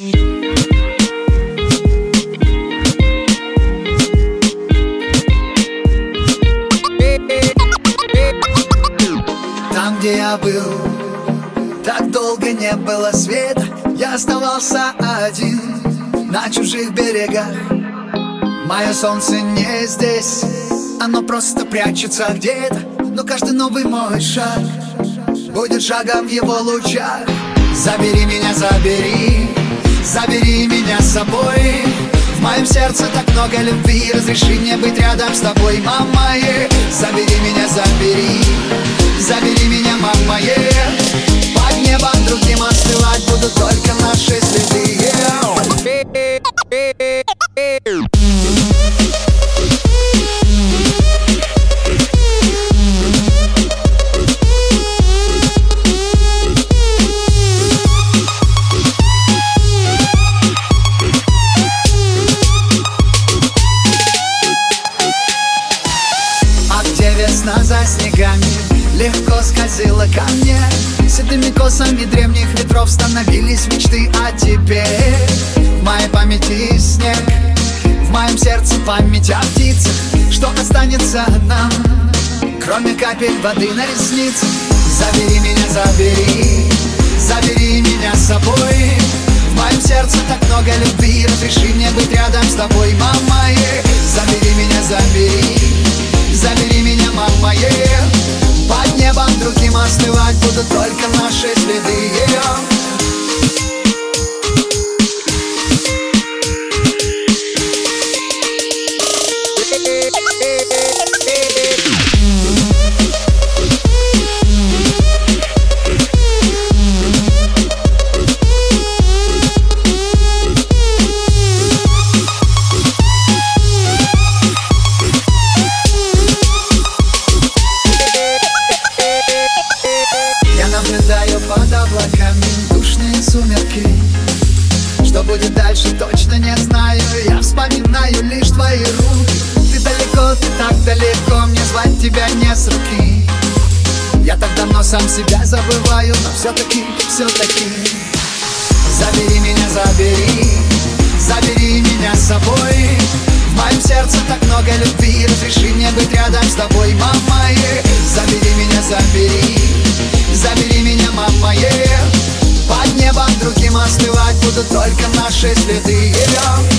Там, где я был, так долго не было света. Я оставался один на чужих берегах. Мое солнце не здесь, оно просто прячется где-то. Но каждый новый мой шаг будет шагом в его лучах. Забери меня, забери, забери меня с собой. В моем сердце так много любви, разреши мне быть рядом с тобой, мама. Забери меня, забери, забери меня, мама. Под небом другим остывать будут только наши следы. Весна за снегами легко скользила ко мне. Седыми косами древних ветров становились мечты о тебе. В моей памяти снег, в моем сердце память о птицах. Что останется нам, кроме капель воды на ресницах? Забери меня, забери, забери меня с собой. В моем сердце так много любви, разреши мне быть рядом с тобой, мама. Забери меня, забери, забери меня, мама. Под небом другим остывать будут только наши следы. Наблюдаю под облаками душные сумерки. Что будет дальше, точно не знаю. Я вспоминаю лишь твои руки. Ты далеко, ты так далеко, мне звать тебя не с руки. Я так давно сам себя забываю, но все-таки забери меня, забери, забери меня с собой. В моем сердце так много любви, разреши мне быть рядом с тобой, мама. Забери меня, забери, забери меня, мама. Под небом другим остывать будут только наши следы.